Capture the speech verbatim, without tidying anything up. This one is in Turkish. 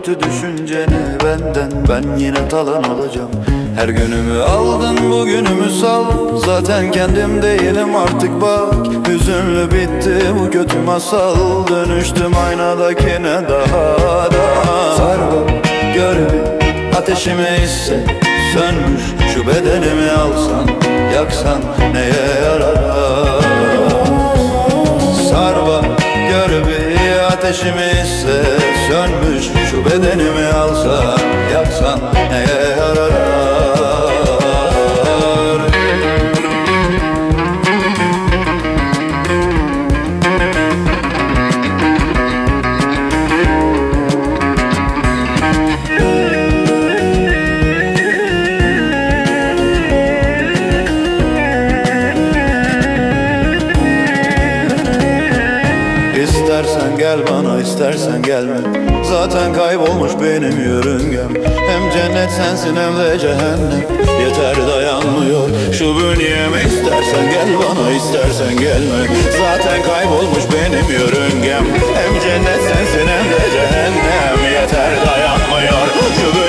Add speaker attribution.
Speaker 1: kötü düşünceni benden, ben yine talan olacağım. Her günümü aldın, bugünümü sal. Zaten kendim değilim artık bak. Hüzünlü bitti bu kötü masal. Dönüştüm aynadakine daha da. Sar bak, gör bir ateşimi hisset. Sönmüş şu bedenimi alsan, yaksan neye yarar? Sar bak, gör bir ateşimi hisset. Sönmüş şu bedenimi alsan, yaksan neye yarar? İstersen gel bana, istersen gelme. Zaten kaybolmuş benim yörüngem. Hem cennet sensin hem de cehennem. Yeter dayanmıyor şu bünyeme. İstersen gel bana, istersen gelme. Zaten kaybolmuş benim yörüngem. Hem cennet sensin hem de cehennem. Yeter dayanmıyor şu bünyeme.